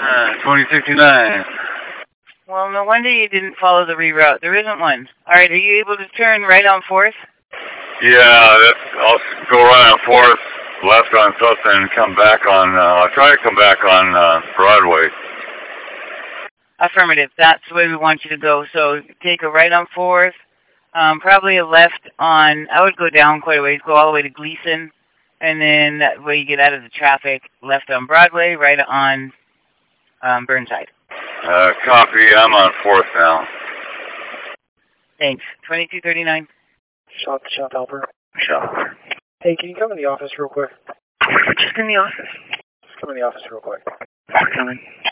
2069. Well, no wonder you didn't follow the reroute. There isn't one. All right, are you able to turn right on 4th? Yeah, I'll go right on 4th, left on South, and come back on, I'll try to come back on Broadway. Affirmative. That's the way we want you to go. So take a right on 4th, probably a left on, I would go down quite a ways, go all the way to Gleason, and then that way you get out of the traffic, left on Broadway, right on Burnside. Copy, I'm on 4th now. Thanks. 2239. Shop, helper. Shop. Hey, can you come in the office real quick? Just in the office. Just come in the office real quick. Coming.